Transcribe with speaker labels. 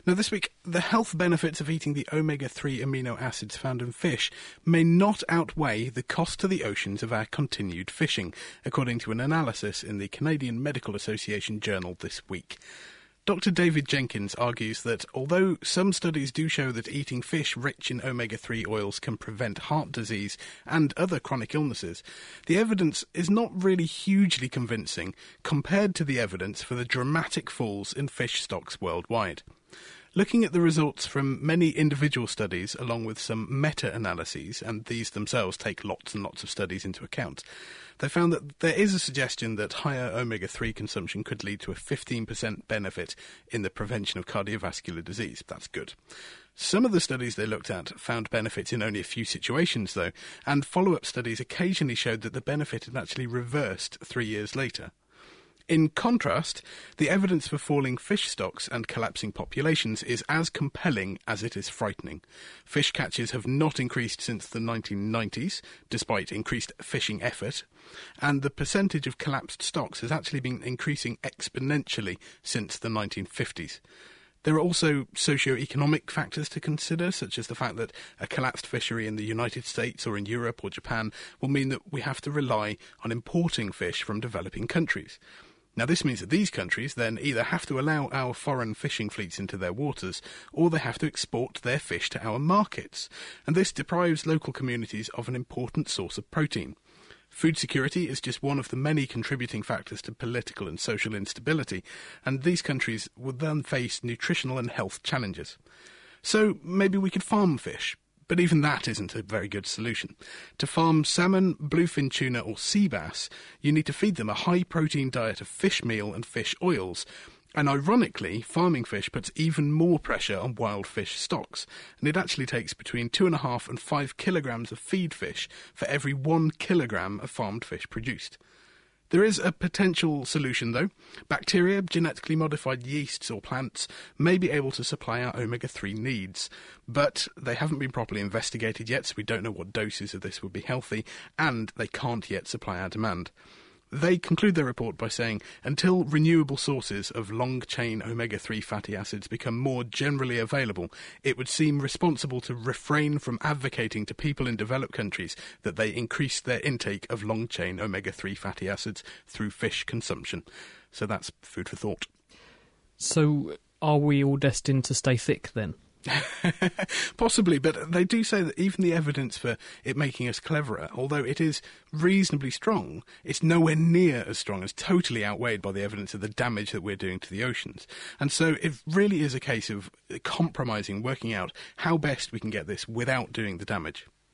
Speaker 1: Now, this week, the health benefits of eating the omega-3 amino acids found in fish may not outweigh the cost to the oceans of our continued fishing, according to an analysis in the Canadian Medical Association Journal this week. Dr. David Jenkins argues that although some studies do show that eating fish rich in omega-3 oils can prevent heart disease and other chronic illnesses, the evidence is not really hugely convincing compared to the evidence for the dramatic falls in fish stocks worldwide. Looking at the results from many individual studies along with some meta-analyses, and these themselves take lots and lots of studies into account, they found that there is a suggestion that higher omega-3 consumption could lead to a 15% benefit in the prevention of cardiovascular disease. That's good. Some of the studies they looked at found benefits in only a few situations, though, and follow-up studies occasionally showed that the benefit had actually reversed 3 years later. In contrast, the evidence for falling fish stocks and collapsing populations is as compelling as it is frightening. Fish catches have not increased since the 1990s, despite increased fishing effort, and the percentage of collapsed stocks has actually been increasing exponentially since the 1950s. There are also socio-economic factors to consider, such as the fact that a collapsed fishery in the United States or in Europe or Japan will mean that we have to rely on importing fish from developing countries. Now, this means that these countries then either have to allow our foreign fishing fleets into their waters, or they have to export their fish to our markets, and this deprives local communities of an important source of protein. Food security is just one of the many contributing factors to political and social instability, and these countries would then face nutritional and health challenges. So maybe we could farm fish. But even that isn't a very good solution. To farm salmon, bluefin tuna or sea bass, you need to feed them a high-protein diet of fish meal and fish oils. And ironically, farming fish puts even more pressure on wild fish stocks. And it actually takes between 2.5 and 5 kilograms of feed fish for every 1 kilogram of farmed fish produced. There is a potential solution, though. Bacteria, genetically modified yeasts or plants may be able to supply our omega-3 needs, but they haven't been properly investigated yet, so we don't know what doses of this would be healthy, and they can't yet supply our demand. They conclude their report by saying, until renewable sources of long-chain omega-3 fatty acids become more generally available, it would seem responsible to refrain from advocating to people in developed countries that they increase their intake of long-chain omega-3 fatty acids through fish consumption. So that's food for thought.
Speaker 2: So are we all destined to stay thick then?
Speaker 1: Possibly, but they do say that even the evidence for it making us cleverer, although it is reasonably strong, it's nowhere near as strong, as totally outweighed by the evidence of the damage that we're doing to the oceans. And so it really is a case of compromising, working out how best we can get this without doing the damage.